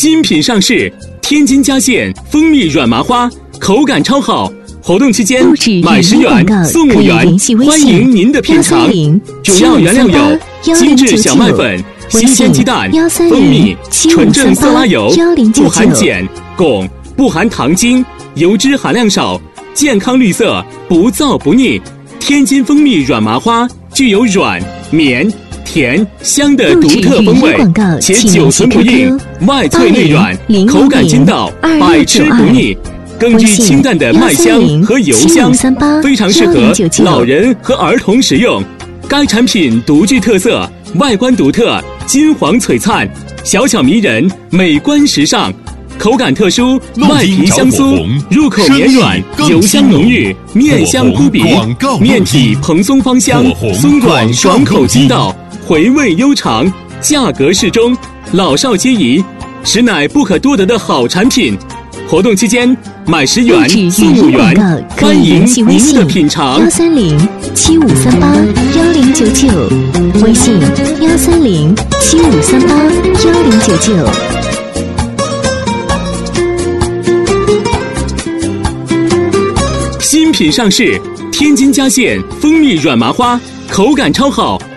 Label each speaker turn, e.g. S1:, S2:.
S1: 新品上市，天津嘉县蜂蜜软麻花，口感超好。活动期间买10元送5元，欢迎您的品尝。主要原料有精致小麦粉、新鲜鸡蛋、蜂蜜、纯正色拉油，不含碱、汞，不含糖精，油脂含量少，健康绿色，不燥不腻。天津蜂蜜软麻花具有软、绵、甜、香的独特风味，且久存不硬，外脆内软，口感筋道，百吃不腻。更具清淡的麦香和油香，非常适合老人和儿童食用。该产品独具特色，外观独特，金黄璀璨，小巧迷人，美观时尚。口感特殊，外皮香酥，入口绵软，油香浓郁，面香扑鼻，面体蓬松芳香，松软爽口筋道，回味悠长，价格适中，老少皆宜，实乃不可多得的好产品。活动期间买10元送5元，欢迎您的品尝。
S2: 13075381099，微信13075381099。
S1: 新品上市，天津嘉县蜂蜜软麻花，口感超好，